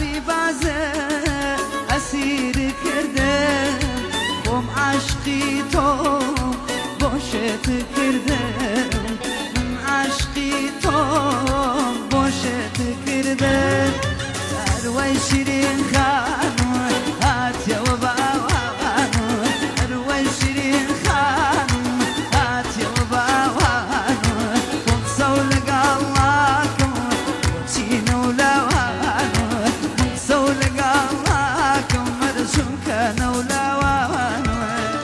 شاوی بازه اسیر کردم خم عشقی تو باشت کردم عشقی تو باشت کردم اروی شیرین خانم هاتیا و باوانم اروی شیرین خانم هاتیا و باوانم خم سول قواکم چینو لوانم خم سول قواکم مرسوم کنو لوانم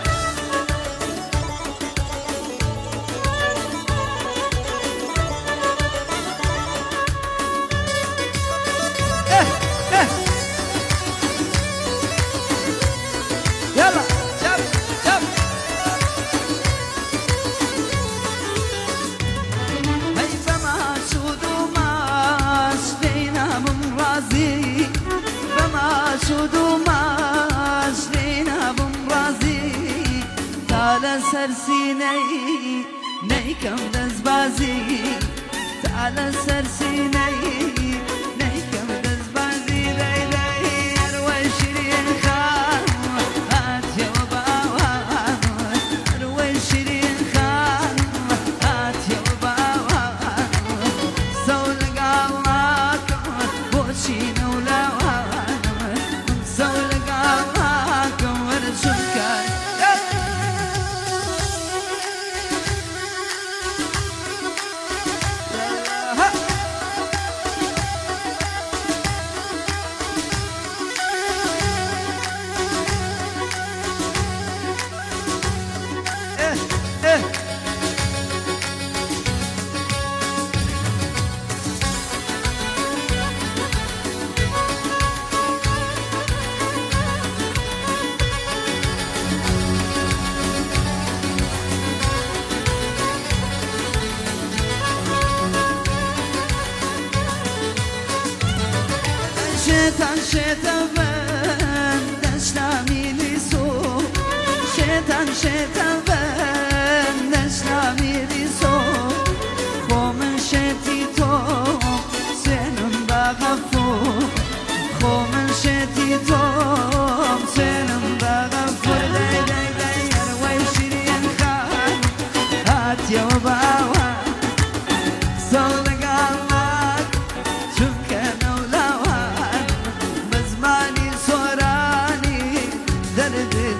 يلا شب شب هي فما سود وما سلينا من رازي فما سود وما سلينا من رازي تعال سرسيني نيكم دزبازي تعال سرسيني نيكم دزبازي ليلي اروي شيرين خانم هاتيا وباوانم اروي شيرين خانم هاتيا وباوانم سول قواكم بوشين ولوانم سول قواكم ورسولك شيطان شيطان بن دشنامي لسو شيطان شيطان بن دشنامي لسو خو من شيتي تو سنم بغفو خو من شيتي تو سنم بغفو لي لي لي اروي شيرين خان هاتيا وباوان صولك الله شوفك نولوان بزماني صوراني دردي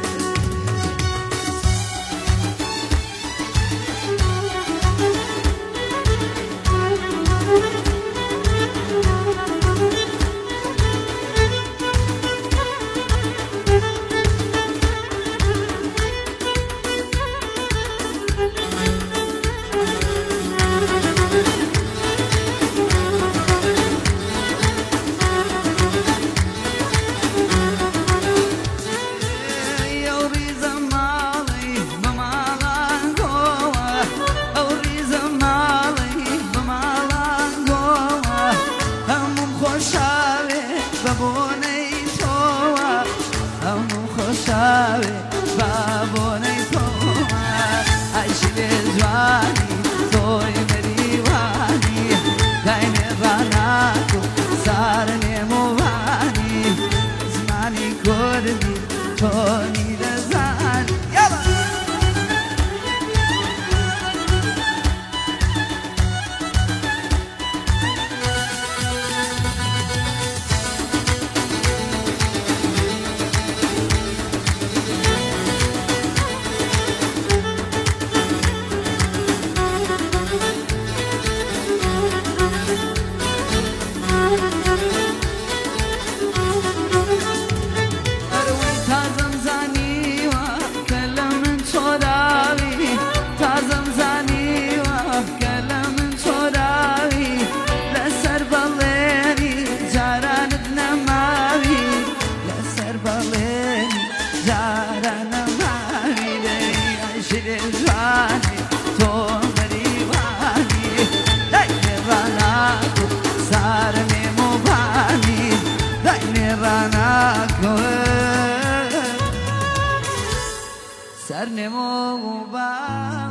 بابوني توما عيش لزواني توي مريواني دايني راناكو صارني مواني زماني كردي توني لزاني يلا سر نمو با